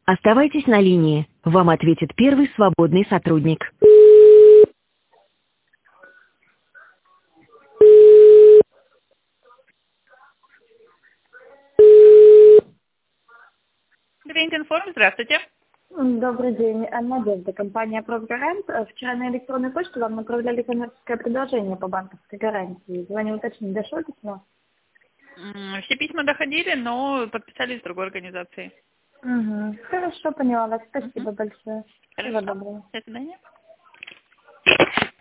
Оставайтесь на линии. Вам ответит первый свободный сотрудник. Гринт-информ, здравствуйте. Добрый день. Надежда, компания «Профгарант». Вчера на электронную почту вам направляли коммерческое предложение по банковской гарантии. Звоню уточнить, дошло письмо? Все письма доходили, но подписались с другой организацией. Угу. Хорошо, поняла вас. Спасибо большое. Всего Хорошо. доброго. До свидания.